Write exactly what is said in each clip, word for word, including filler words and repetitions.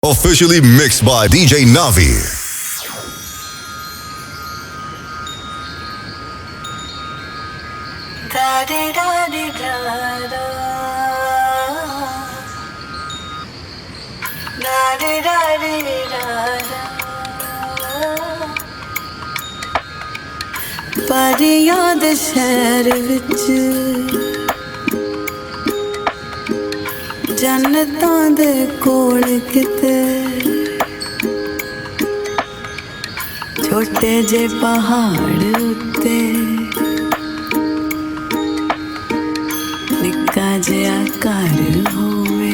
Officially mixed by D J Navi. Da di da di da da, da di da di da da. परियां दे शहर विच जन्नतां दे कोल किते छोटे जे पहाड़ उत्ते निक्का जिहा घर होवे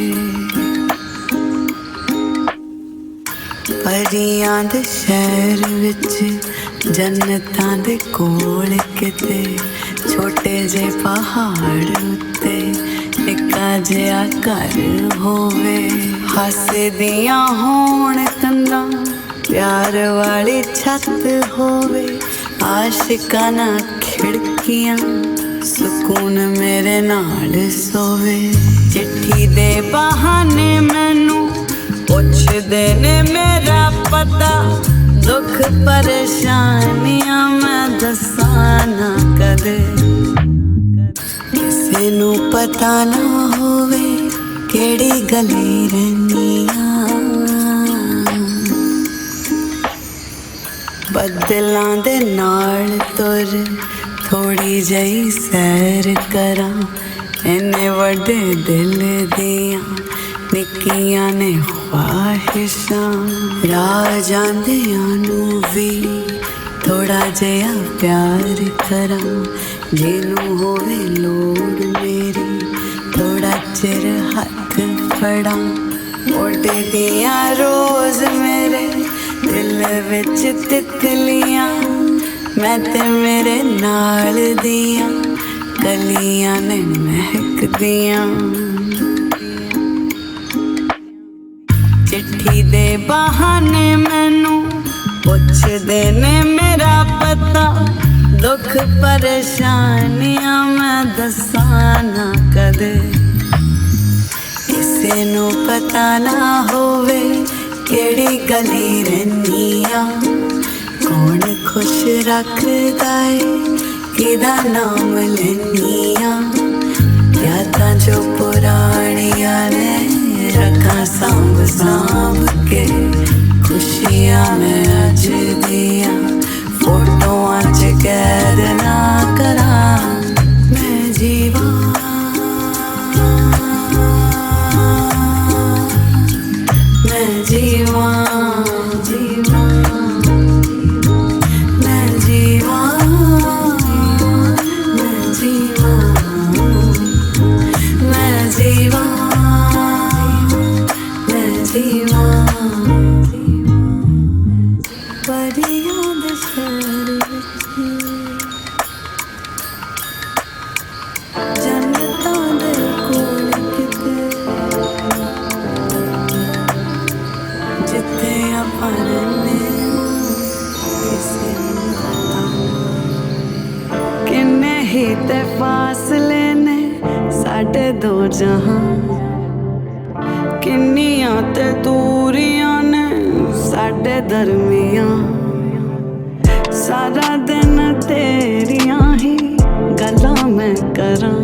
परियां दे शहर विच जन्नतां दे कोल किते छोटे जे पहाड़ उत्ते निक्का जिहा घर होवे हसदियां होण कंधां प्यार वाली छत होवे आशिकाना खिड़कियां सुकून मेरे नाल सोवे चिट्ठी दे बहाने मैनू पुछदे ने मेरा पता दुख परेशानियां मैं दसां ना कदे किसे नू पता ना होवे केड़ी गली रहनियां बदलां दे नाल तुर थोड़ी जही सैर करां इन्ने वड्डे दिल दियां निक्कियां ने ख्वाहिशां राह जांदियां नू भी थोड़ा जिहा प्यार करां जिनू होवे लोड़ मेरी थोड़ा चिर हथ फड़ां उड़दियां रोज मेरे दिल विच तितलियां मैं ते मेरे नाल दियां कलियां ने महकदियां चिट्ठी दे बहाने मैनू पुछदे ने मेरा पता दुख परेशानियां मैं दसां ना कदे किसे नू पता ना होवे केड़ी गली रहनियां कौन खुश रखदा है किदा नाम लैनियां यादां जो पुरानियां ने रखां सांभ सांभ के खुशियां मैं अज दियां फोटोआं च कैद ना करां मैं जीवां मैं जीवां जीवां मैं जीवां मैं जीवां मैं जीवां मैं जीवां परियां दे शहर विच जन्नतां दे कोल किते जिथे आपां रहने किसे नूं पता किन्ने ही ते फासले ने साडे दो जहां किन्नियां ते दूरियां ने साडे दरमियां सारा दिन तेरियां ही गल्लां मैं करां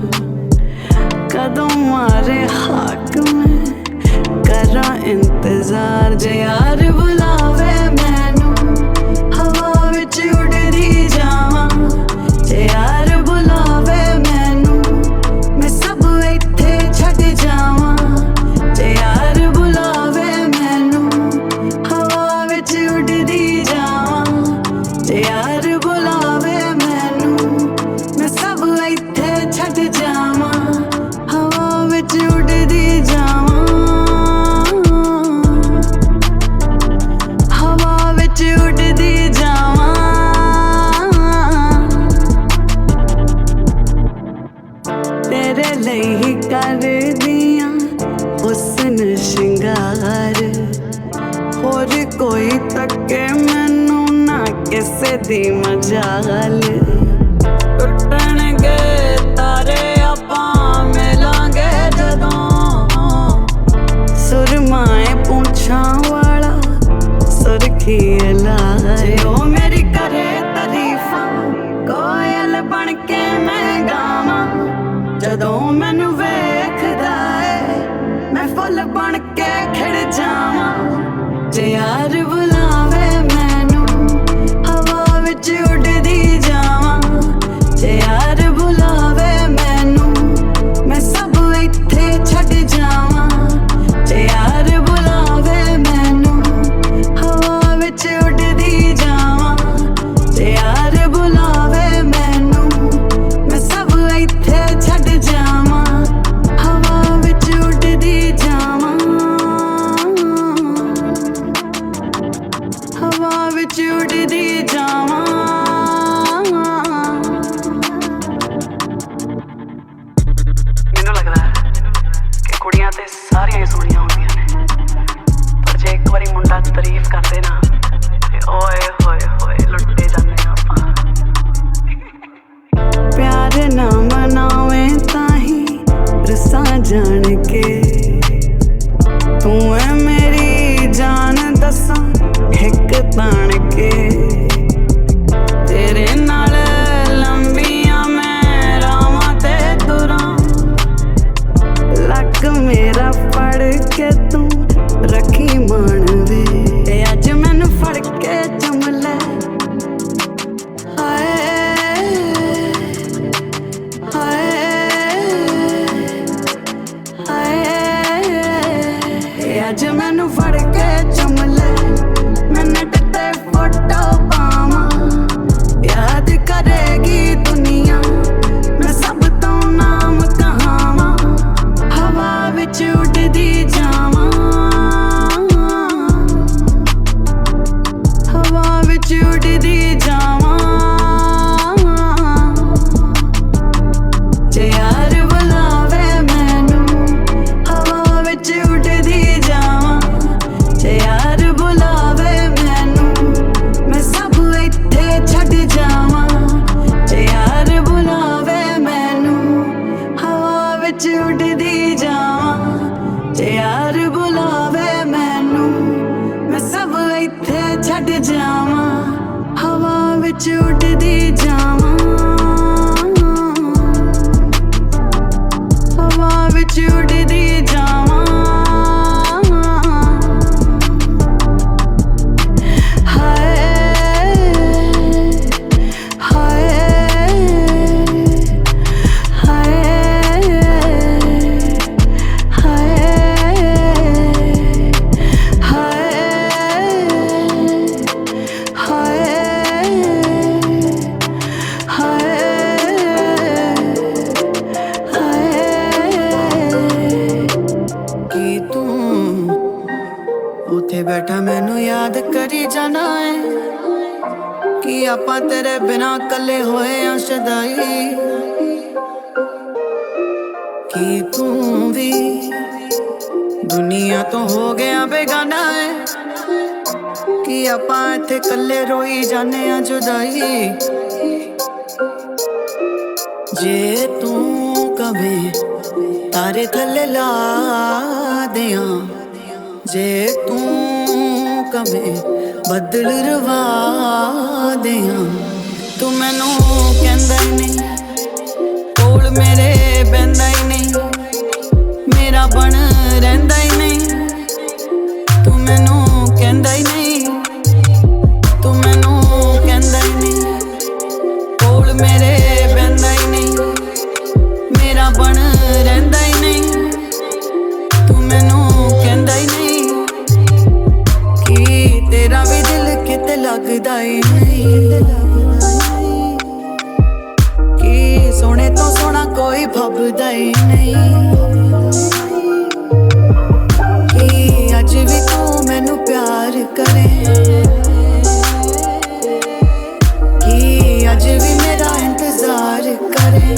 कदों मारे हाक में करां इंतजार जे यार बुलावे मैनू हवा विच उड़दी जावां जे यार बुलावे मैनू मैं सब इत्थे छड्ड जावां जे यार बुलावे मैनू हवा विच उड़दी जावां जे यार बुलावे मैनू मैं सब इत्थे छड्ड जावां हवा विच उड़दी जावां हवा विच उड़दी जावां तेरे ਲਈ ही करदियां हुस्न श्रृंगार होर कोई तके मैनू ना किसे दी मजाल टुटणगे तारे आपां मिलांगे जदों सुरमाए पूछ तारीफ करते ना ते ओए होए होए लुटे जाने आपां। प्यार ना मनावे ताही रसा जान के तू है मेरी जान दसा एक तान के तेरे नाल लंबियां मैं रावां ते तुरां लक मेरा फड़ के तू रखी मान वे ते अज मैनू फड़ के चुम ले हाय अज मैनू फड़ के चुम ले मैं नेट ते फोटो पावां याद करेगी दुनिया मैं सब तो नाम कहावां हवा विच उड़दी जावां हवा विच उड़दी जावां जे यार बुलावे मैनू हवा विच उड़दी जावां जे यार बुलावे मैनू मैं सब इत्थे छड्ड जावां जे यार बुलावे मैनू हवा विच उड़दी जावां जे यार बुलावे मैनू मैं सब इत्थे छड्ड जावां हवा विच उड़दी जावां हवा विच उड़दी जावां हाय हाय हाय हाय हाय कि तू उथे बैठा मैनू याद करी जाना है कि आपां तेरे बिना कले होए आ शदाई कि तू भी दुनिया तो हो गया बेगाना है कि आपां इत्थे कले रोई जाने आ जुदाई जे तू कवे तारे थले ला दियां जे तू कवे बदल रवा दियां तू मैनू कहंदा ही नहीं कोल मेरे बहंदा ही नहीं मेरा बन रहिंदा ही नहीं तू मैनू कहंदा ही नहीं तू मैनू कहंदा ही नहीं कोल मेरे बहंदा ही नहीं मेरा बन रहिंदा ही नहीं तू मैनू कहंदा ही नहीं कि तेरा भी दिल किते लगदा ही नहीं कि सोने तो सोना कोई फबदा ही नहीं कि अज भी तू मैनू प्यार करे कि अज भी मेरा इंतजार करे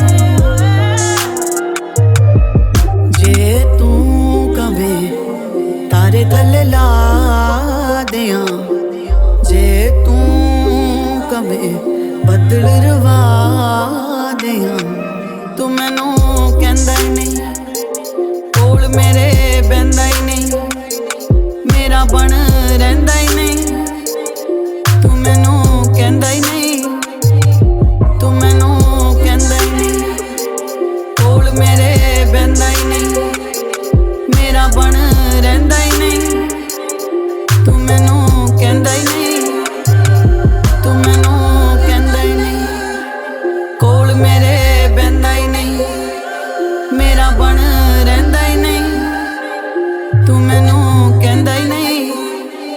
जे तू कवे तारे थले ला दियां जे तू कवे बदल रवा दियां तू मैनू कहंदा ही नहीं कोल मेरे बहंदा ही नहीं मेरा बन रहिंदा ही नहीं तू मैनू कहंदा ही नहीं तू मैनू कहंदा ही नहीं कोल मेरे बहंदा ही नहीं मेरा बन रहिंदा ही नहीं तू मैनू कहंदा ही नहीं तू मैनू कहंदा ही नहीं कोल मेरे बहंदा ही नहीं मेरा बन रहिंदा ही नहीं तू मैनू कहंदा ही नहीं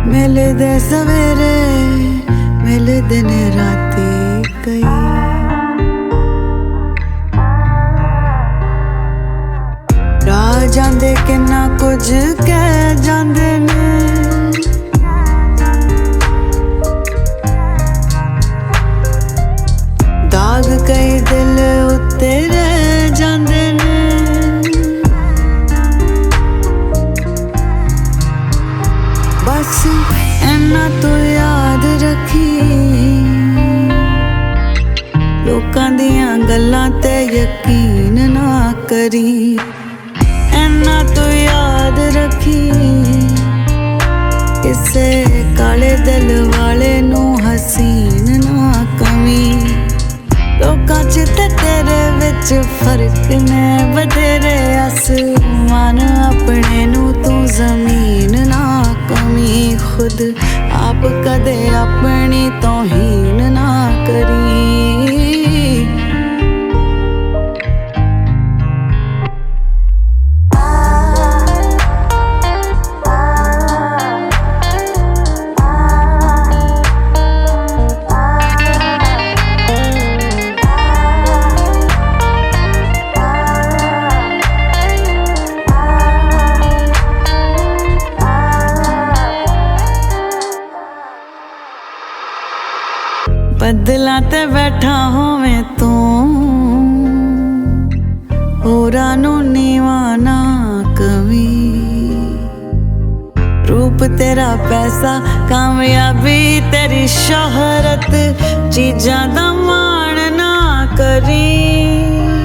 ਮਿਲਦੇ ਸਵੇਰੇ ਮਿਲਦੇ ਨੇ ਰਾਤੀ ਕਈ ਰਾਹ ਜਾਂਦੇ ਕਿੰਨਾ ਕੁਝ ਕਹਿ ਜਾਂਦੇ ਨੇ ਦਾਗ ਕਈ ਦਿਲ ਉੱਤੇ ਰਹਿ ਜਾਂਦੇ ਨੇ ਬਸ ਇੰਨਾ ਤੂੰ ਯਾਦ ਰੱਖੀ ਲੋਕਾਂ ਦੀਆਂ ਗੱਲਾਂ ਤੇ ਯਕੀਨ ਨਾ ਕਰੀ ਇੰਨਾ ਤੂੰ ਯਾਦ ਰੱਖੀ ਕਿਸੇ ਕਾਲੇ ਦਿਲ ਵਾਲੇ ਨੂੰ ਹਸੀਨ ਨਾ ਕਵੀਂ ਲੋਕਾਂ 'ਚ ਤੇ ਤੇਰੇ ਵਿੱਚ ਫਰਕ ਨੇ ਬਥੇਰੇ ਅਸਮਾਨ ਆਪਣੇ ਨੂੰ ਤੂੰ ਜ਼ਮੀਨ ਨਾ ਕਵੀਂ ਖੁਦ ਆਪ ਕਦੇ ਆਪਣੀ ਤੋਹੀਨ ਨਾ ਕਰੀ ਬੱਦਲਾਂ ਤੇ ਬੈਠਾ ਹੋਵੇਂ ਤੂੰ ਹੋਰਾਂ ਨੂੰ ਨੀਵਾਂ ਨਾ ਕਵੀਂ ਰੂਪ ਤੇਰਾ ਪੈਸਾ ਕਾਮਯਾਬੀ ਤੇਰੀ ਸ਼ੋਹਰਤ ਚੀਜ਼ਾਂ ਦਾ ਮਾਣ ਨਾ ਕਰੀ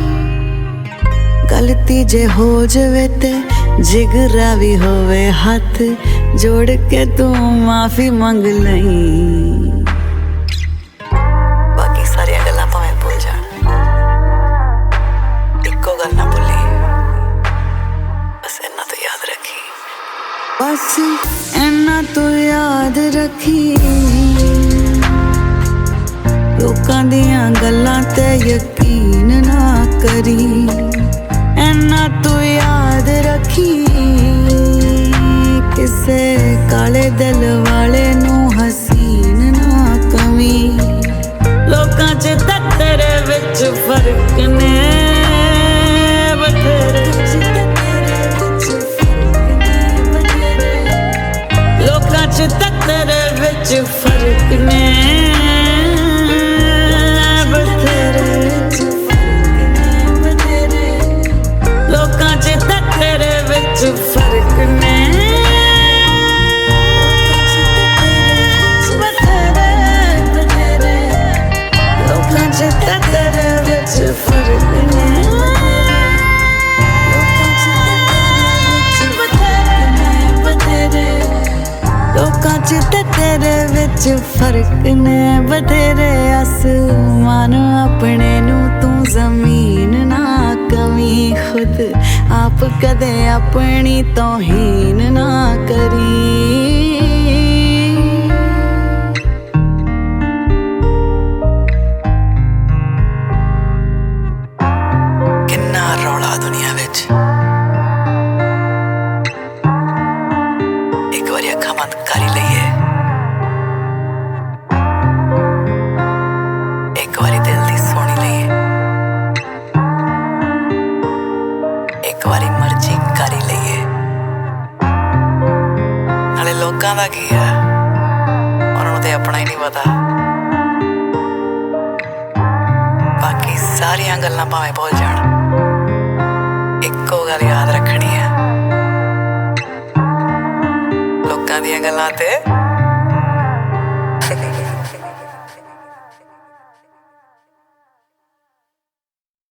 ਗਲਤੀ ਜੇ ਹੋ ਜਾਵੇ ਤੇ ਜਿਗਰਾ ਵੀ ਹੋਵੇ ਹੱਥ ਜੋੜ ਕੇ ਤੂੰ ਮਾਫੀ ਮੰਗ ਲਈ ਬਸ ਇੰਨਾ ਤੂੰ ਯਾਦ ਰੱਖੀ ਲੋਕਾਂ ਦੀਆਂ ਗੱਲਾਂ ਤੇ ਯਕੀਨ ਨਾ ਕਰੀ ਇੰਨਾ ਤੂੰ ਯਾਦ ਰੱਖੀ ਕਿਸੇ ਕਾਲੇ ਦਿਲ ਵਾਲੇ ਨੂੰ ਹਸੀਨ ਨਾ ਕਵੀਂ ਲੋਕਾਂ 'ਚ ਤਾਂ ਤੇਰੇ ਵਿੱਚ ਫਰਕ ਨੇ ਬਥੇਰੇ ਚ ਤਾਂ ਤੇਰੇ ਵਿੱਚ ਫਰਕ ਨੇ ਬਥੇਰੇ ਲੋਕਾਂ ਚ ਤਾਂ ਤੇਰੇ ਵਿੱਚ ਫਰਕ ਨੇ ਬਥੇਰੇ ਬਥੇਰੇ ਲੋਕਾਂ ਚ ਤਾਂ ਤੇਰੇ ਵਿੱਚ ਫਰਕ ਨੇ ਲੋਕਾਂ 'ਚ ਤੇ ਤੇਰੇ ਵਿੱਚ ਫਰਕ ਨੇ ਬਥੇਰੇ ਅਸਮਾਨ ਆਪਣੇ ਨੂੰ ਤੂੰ ਜ਼ਮੀਨ ਨਾ ਕਵੀਂ ਖੁਦ ਆਪ ਕਦੇ ਆਪਣੀ ਤੋਹੀਨ ਨਾ ਕਰੀ ਕਿੰਨਾ ਰੌਲਾ ਦੁਨੀਆ ਵਿੱਚ ਕਰ ਹੀ ਲਈਏ ਇੱਕ ਵਾਰੀ ਦਿਲ ਦੀ ਸੁਣੀ ਲਈਏ ਇੱਕ ਵਾਰੀ ਮਰਜ਼ੀ ਕਰ ਹੀ ਲਈਏ ਨਾਲੇ ਲੋਕਾਂ ਦਾ ਕੀ ਹੈ ਉਹਨਾਂ ਨੂੰ ਤੇ ਆਪਣਾ ਹੀ ਨਹੀਂ ਪਤਾ ਬਾਕੀ ਸਾਰੀਆਂ ਗੱਲਾਂ ਭਾਵੇਂ ਭੁੱਲ ਜਾਣ ਇੱਕੋ ਗੱਲ ਯਾਦ ਰੱਖਣੀ ਹੈ ਦੀਆਂ ਗੱਲਾਂ ਤੇ